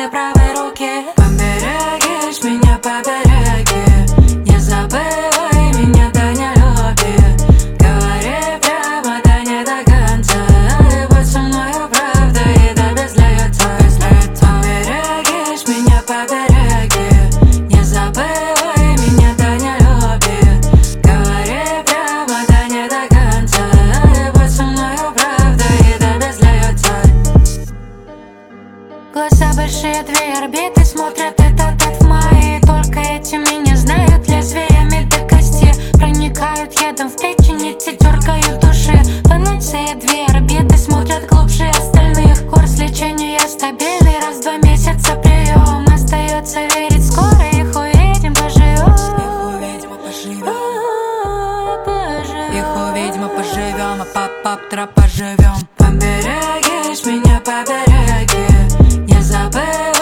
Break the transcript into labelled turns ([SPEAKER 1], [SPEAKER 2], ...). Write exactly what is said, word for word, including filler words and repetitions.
[SPEAKER 1] пальцы правой руки. Поберегишь меня, побереги, не забывай меня, да не люби. Говори прямо, да не до конца, и будь со мною правда, и да без лица. Поберегишь меня, побереги, не забывай меня, да не люби. Говори прямо, да не до конца, и будь со мною правда, и да без лица. Глаза большие, две орбиты, смотрят этот ад в мои. Только эти меня знают, лезвиями до кости проникают ядом в печень, эти дергают души. Панацея, две орбиты, смотрят глубже остальных. Курс лечения стабильный, раз в два месяца прием. Остается верить, скоро их увидим, поживем. Их увидим, поживем. Их увидим, поживем, а пап-пап-тра поживем. Поберегишь меня, побереги, не забывай